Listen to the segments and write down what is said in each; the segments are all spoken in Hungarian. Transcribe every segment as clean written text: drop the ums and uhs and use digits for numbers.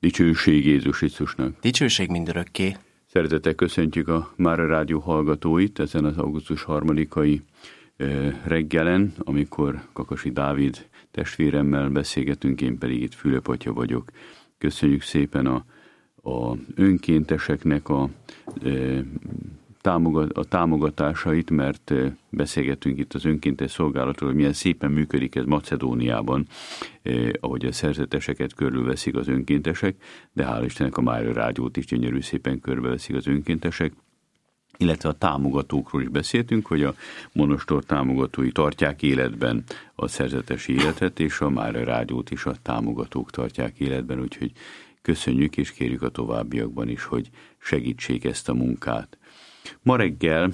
Dicsőség Jézus Krisztusnak. Dicsőség mindörökké. Szeretettel köszöntjük a Mára Rádió hallgatóit ezen az augusztus 3-ai reggelen, amikor Kakasi Dávid testvéremmel beszélgetünk, én pedig itt Fülöp atya vagyok. Köszönjük szépen a önkénteseknek a támogatásait, mert beszélgettünk itt az önkéntes szolgálatról, hogy milyen szépen működik ez Macedóniában, ahogy a szerzeteseket körülveszik az önkéntesek, de hál' Istennek a Mára Rádiót is gyönyörű szépen körbeveszik az önkéntesek, illetve a támogatókról is beszéltünk, hogy a monostor támogatói tartják életben a szerzetesi életet, és a Mára Rádiót is a támogatók tartják életben, úgyhogy köszönjük és kérjük a továbbiakban is, hogy segítsék ezt a munkát. Ma reggel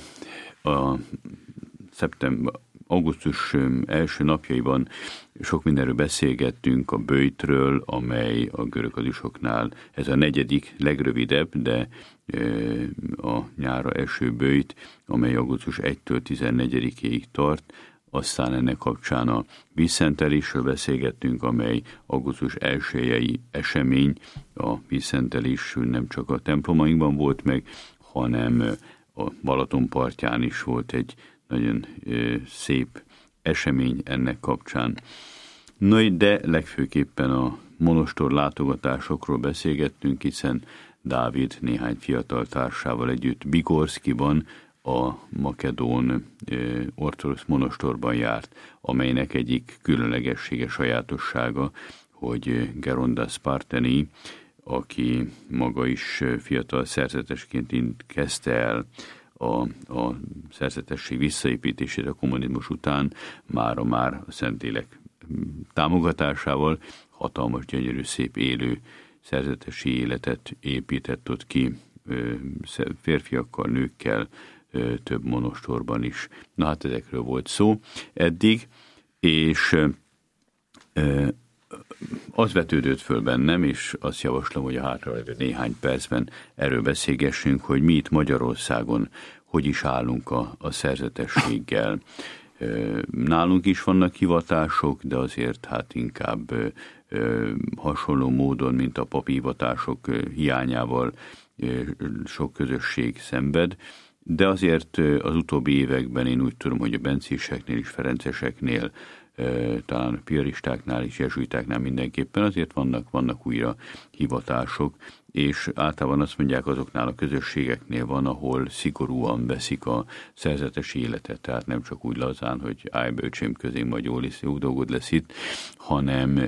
augusztus első napjaiban sok mindenről beszélgettünk, a böjtről, amely a görögkadusoknál ez a 4. legrövidebb, de a nyára eső böjt, amely augusztus 1-től 14-ig tart. Aztán ennek kapcsán a vízszentelésről beszélgettünk, amely augusztus 1-i esemény. A vízszentelés nem csak a templomainkban volt meg, hanem a Balaton partján is volt egy nagyon szép esemény ennek kapcsán. De legfőképpen a monostor látogatásokról beszélgettünk, hiszen Dávid néhány fiatal társával együtt Bigorszkiban, a makedón ortodox monostorban járt, amelynek egyik különlegessége, sajátossága, hogy Gerondas Sparteni, aki maga is fiatal szerzetesként kezdte el a szerzetesség visszaépítését a kommunizmus után, már a Szentlélek támogatásával hatalmas, gyönyörű, szép, élő szerzetesi életet épített ott ki, férfiakkal, nőkkel, több monostorban is. Na hát ezekről volt szó eddig, és az vetődött föl bennem, és azt javaslom, hogy a hátralévő néhány percben erről beszélgessünk, hogy mi itt Magyarországon hogy is állunk a szerzetességgel. Nálunk is vannak hivatások, de azért hát inkább hasonló módon, mint a papi hivatások hiányával sok közösség szenved, de azért az utóbbi években én úgy tudom, hogy a bencéseknél és ferenceseknél, talán a piaristáknál és jezsuitáknál mindenképpen azért vannak újra hivatások, és általában azt mondják, azoknál a közösségeknél van, ahol szigorúan veszik a szerzetesi életet, tehát nem csak úgy lazán, hogy állj bölcsém közé, majd jó dolgod lesz itt, hanem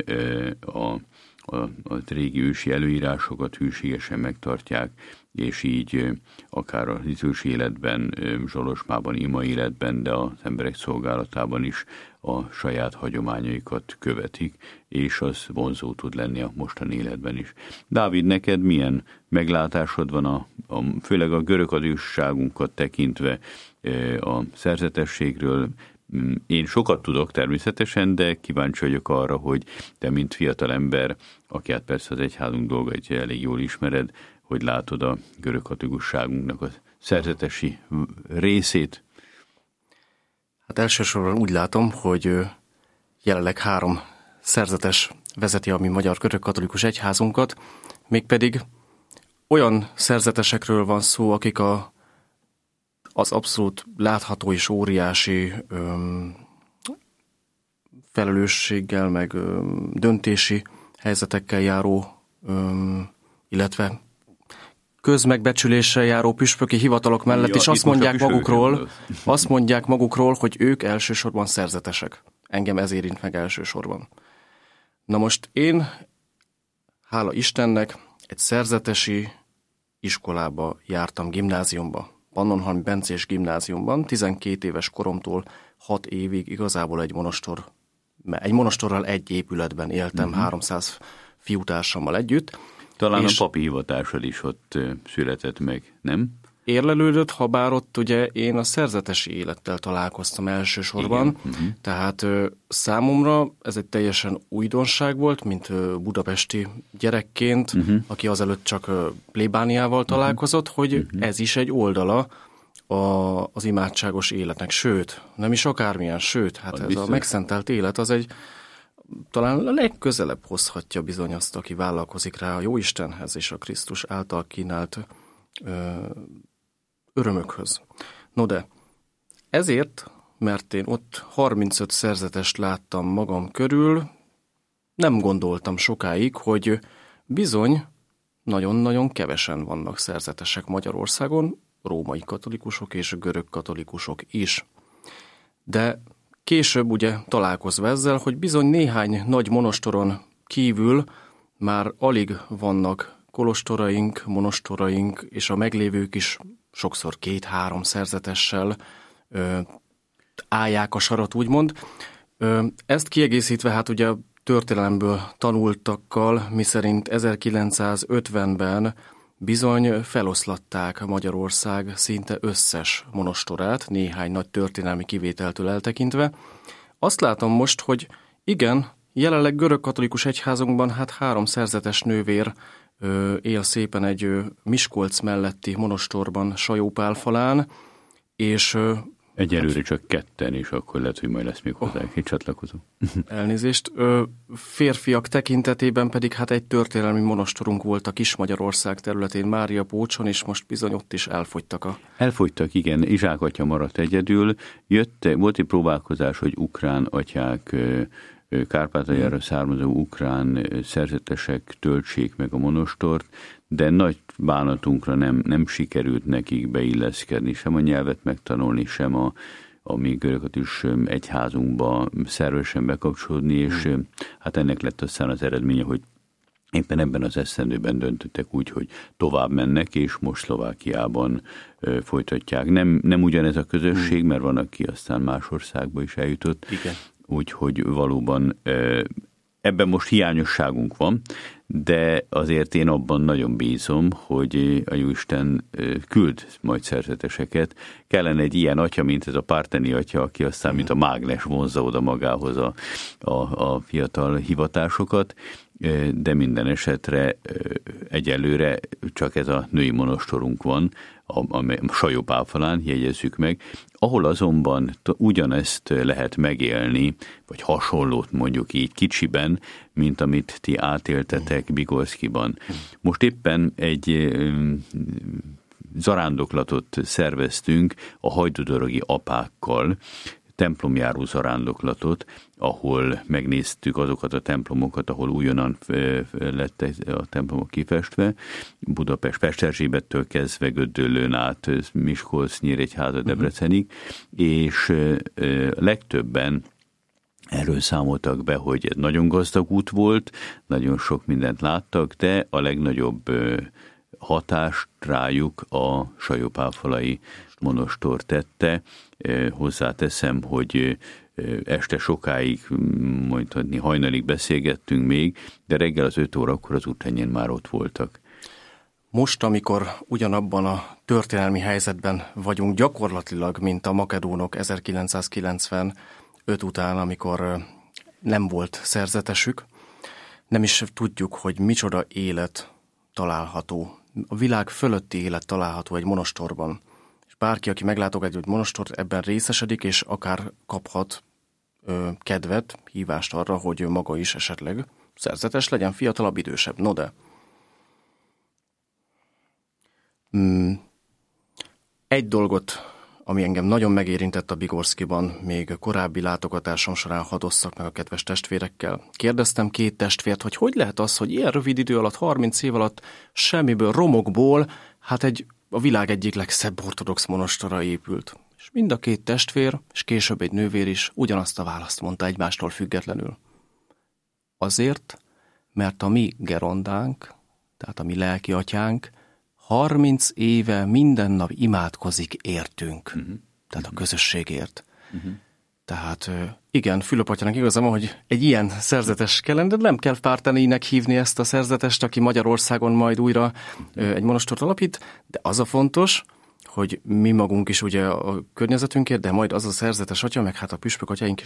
a régi ősi előírásokat hűségesen megtartják, és így akár a liturgikus életben, zsolosmában, ima életben, de az emberek szolgálatában is a saját hagyományaikat követik, és az vonzó tud lenni a mostani életben is. Dávid, neked milyen meglátásod van, főleg a görögkadusságunkat tekintve a szerzetességről? Én sokat tudok természetesen, de kíváncsi vagyok arra, hogy te, mint fiatal ember, aki hát persze az egyházunk dolgait elég jól ismered, hogy látod a görögkatolikusságunknak a szerzetesi részét? Hát elsősorban úgy látom, hogy jelenleg 3 szerzetes vezeti a mi magyar görögkatolikus egyházunkat, mégpedig olyan szerzetesekről van szó, akik az abszolút látható és óriási felelősséggel, meg döntési helyzetekkel járó, illetve közmegbecsüléssel járó püspöki hivatalok mellett is azt mondják magukról, hogy ők elsősorban szerzetesek. Engem ez érint meg elsősorban. Na most én, hála Istennek, egy szerzetesi iskolába jártam, gimnáziumba. Pannonhalmi Bencés gimnáziumban, 12 éves koromtól 6 évig igazából egy monostorral egy épületben éltem, 300 fiútársammal együtt. Talán a papi hivatásod is ott született meg, nem? Érlelődött, habár ott ugye én a szerzetesi élettel találkoztam elsősorban, tehát számomra ez egy teljesen újdonság volt, mint budapesti gyerekként, aki azelőtt csak plébániával találkozott, hogy ez is egy oldala az imádságos életnek, sőt, nem is akármilyen, sőt, hát ez biztos. A megszentelt élet az egy talán a legközelebb hozhatja bizony azt, aki vállalkozik rá a Jóistenhez és a Krisztus által kínált örömökhöz. No de, ezért, mert én ott 35 szerzetest láttam magam körül, nem gondoltam sokáig, hogy bizony nagyon-nagyon kevesen vannak szerzetesek Magyarországon, római katolikusok és görög katolikusok is. De később ugye találkozva ezzel, hogy bizony néhány nagy monostoron kívül már alig vannak kolostoraink, monostoraink, és a meglévők is sokszor 2-3 szerzetessel állják a sarat, úgymond. Ezt kiegészítve, hát ugye a történelemből tanultakkal, miszerint 1950-ben bizony feloszlatták Magyarország szinte összes monostorát, néhány nagy történelmi kivételtől eltekintve. Azt látom most, hogy igen, jelenleg görögkatolikus egyházunkban hát 3 szerzetes nővér él szépen egy Miskolc melletti monostorban Sajópálfalán, és egyelőre csak 2, és akkor lehet, hogy majd lesz még hozzá egy csatlakozó. Elnézést. Férfiak tekintetében pedig hát egy történelmi monostorunk volt a Kis-Magyarország területén, Mária Pócson, és most bizony ott is elfogytak Elfogytak, igen. Izsák atya maradt egyedül. Volt egy próbálkozás, hogy ukrán atyák, Kárpátaljára származó ukrán szerzetesek töltsék meg a monostort, de nagy bánatunkra nem sikerült nekik beilleszkedni, sem a nyelvet megtanulni, sem a mi görögkatolikus egyházunkba szervesen bekapcsolódni, és hát ennek lett aztán az eredménye, hogy éppen ebben az esztendőben döntöttek úgy, hogy tovább mennek, és most Szlovákiában folytatják. Nem ugyanez a közösség, mert van, aki aztán más országba is eljutott. Igen. Úgyhogy valóban ebben most hiányosságunk van, de azért én abban nagyon bízom, hogy a Jóisten küld majd szerzeteseket. Kellene egy ilyen atya, mint ez a Párteni atya, aki aztán, mint a mágnes vonzza oda magához a fiatal hivatásokat, de minden esetre egyelőre csak ez a női monostorunk van, a Sajópálfalán, jegyezzük meg, ahol azonban ugyanezt lehet megélni, vagy hasonlót mondjuk így kicsiben, mint amit ti átéltetek Bigorszkiban. Most éppen egy zarándoklatot szerveztünk a hajdudorogi apákkal, templomjáró zarándoklatot, ahol megnéztük azokat a templomokat, ahol újonnan lett a templomok kifestve, Budapest, Pesterzsébettől kezdve Gödöllőn át Miskolc, Nyíregyháza, Debrecenig, és legtöbben erről számoltak be, hogy ez nagyon gazdag út volt, nagyon sok mindent láttak, de a legnagyobb hatást rájuk a sajópálfalai monostor tette. Hozzáteszem, hogy este sokáig, mondhatni hajnalig beszélgettünk még, de reggel az 5 órakor az útenyén már ott voltak. Most, amikor ugyanabban a történelmi helyzetben vagyunk gyakorlatilag, mint a makedónok 1995 után, amikor nem volt szerzetesük, nem is tudjuk, hogy micsoda élet található. A világ fölötti élet található egy monostorban. És bárki, aki meglátogat egy monostort, ebben részesedik, és akár kaphat kedvet, hívást arra, hogy ő maga is esetleg szerzetes legyen, fiatalabb, idősebb. No de. Egy dolgot, ami engem nagyon megérintett a Bigorszkiban, még korábbi látogatásom során hadosszak meg a kedves testvérekkel. Kérdeztem 2 testvért, hogy lehet az, hogy ilyen rövid idő alatt, 30 év alatt semmiből, romokból, hát a világ egyik legszebb ortodox monostora épült. És mind a 2 testvér, és később egy nővér is ugyanazt a választ mondta egymástól függetlenül. Azért, mert a mi gerondánk, tehát a mi lelki atyánk, 30 éve minden nap imádkozik értünk. Tehát a közösségért. Tehát igen, Fülöp atyának igaza van, hogy egy ilyen szerzetes kellene, de nem kell Párteninek hívni ezt a szerzetest, aki Magyarországon majd újra egy monostort alapít, de az a fontos, hogy mi magunk is ugye a környezetünkért, de majd az a szerzetes atya, meg hát a püspök atyaink is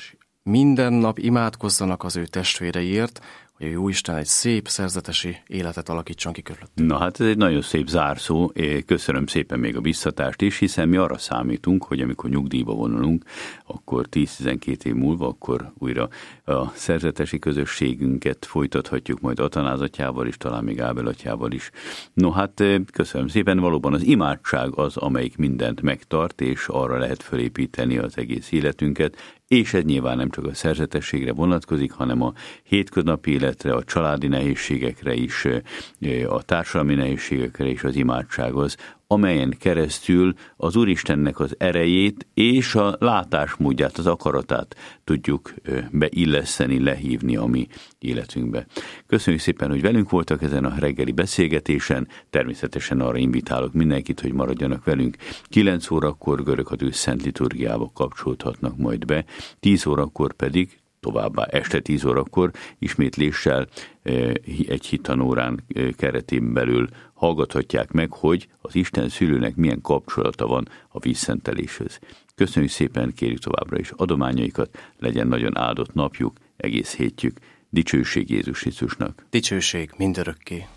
minden nap imádkozzanak az ő testvéreiért, hogy a Jóisten egy szép szerzetesi életet alakítson ki körülöttük. Na hát ez egy nagyon szép zárszó, köszönöm szépen még a visszatást is, hiszen mi arra számítunk, hogy amikor nyugdíjba vonulunk, akkor 10-12 év múlva, akkor újra a szerzetesi közösségünket folytathatjuk majd Atanáz atyával is, talán még Ábel atyával is. No hát köszönöm szépen, valóban az imádság az, amelyik mindent megtart, és arra lehet felépíteni az egész életünket, és ez nyilván nem csak a szerzetességre vonatkozik, hanem a hétköznapi életre, a családi nehézségekre is, a társadalmi nehézségekre is az imádság az, amelyen keresztül az Úristennek az erejét és a látásmódját, az akaratát tudjuk beilleszteni, lehívni a mi életünkbe. Köszönjük szépen, hogy velünk voltak ezen a reggeli beszélgetésen, természetesen arra invitálok mindenkit, hogy maradjanak velünk. 9 órakor göröghatű szent liturgiába kapcsolódhatnak majd be, 10 órakor pedig továbbá este 10 órakor ismétléssel egy hittanórán keretén belül hallgathatják meg, hogy az Isten szülőnek milyen kapcsolata van a vízszenteléshez. Köszönjük szépen, kérjük továbbra is adományaikat, legyen nagyon áldott napjuk, egész hétjük. Dicsőség Jézus Krisztusnak. Dicsőség mindörökké.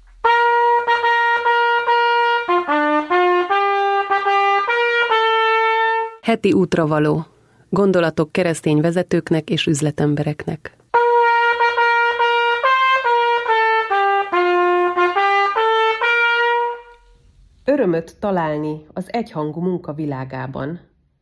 Heti útravaló. Gondolatok keresztény vezetőknek és üzletembereknek. Örömöt találni az egyhangú munka világában.